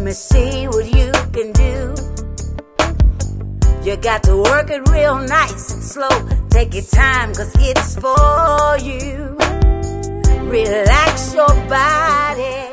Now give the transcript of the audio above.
me see what you can do. You got to work it real nice and slow. Take your time, cause it's for you. Relax your body.